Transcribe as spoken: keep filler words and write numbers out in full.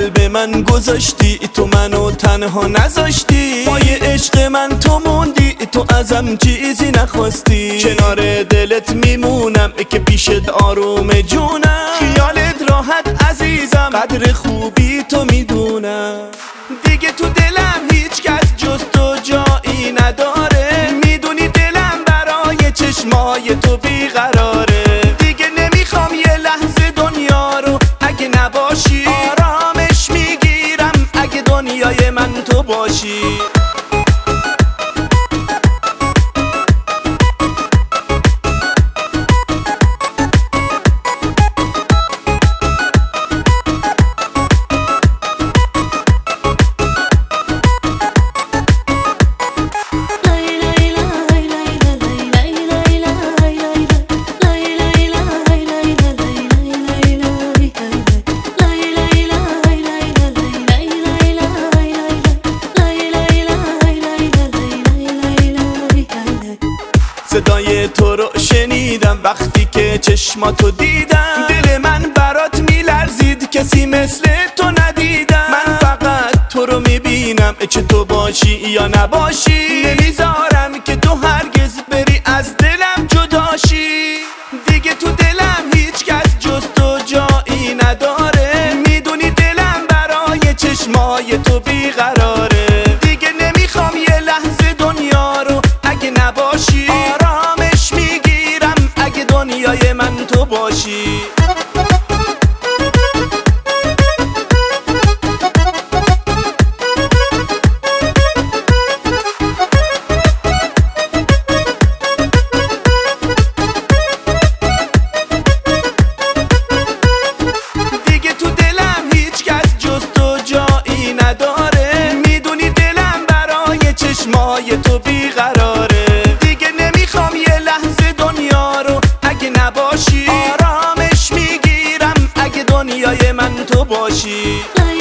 قلب من گذاشتی، تو منو تنها نذاشتی. پای عشق من تو موندی، تو ازم چیزی نخواستی. کنار دلت میمونم که پیشت آروم جونم. خیالت راحت عزیزم، قدر خوبی تو میدونم. دیگه تو دلم هیچ کس جز تو جایی نداره. میدونی دلم برای چشمای تو بیقراره. دیگه نمیخوام یه لحظه دنیا رو اگه نباشی. آرامش میگیرم اگه دنیای من تو باشی. صدای تو رو شنیدم وقتی که چشماتو دیدم. دل من برات میلرزید، کسی مثل تو ندیدم. من فقط تو رو میبینم، چه تو باشی یا نباشی. نمیذارم که تو هرگز بری از دلم جداشی. دیگه تو دلم هیچ کس جز تو جایی نداره. میدونی دلم برای چشمای تو بیقراره. دیگه نمیخوام یه لحظه دنیا رو اگه نباشی. آرامش میگیرم اگه دنیای من تو باشی. دیگه تو دلم هیچ کس جز تو جایی نداره. میدونی دلم برای چشمای تو بیقراره. دیگه نمیخوام یه لحظه دنیا رو اگه نباشی. آرامش میگیرم اگه دنیای من تو باشی.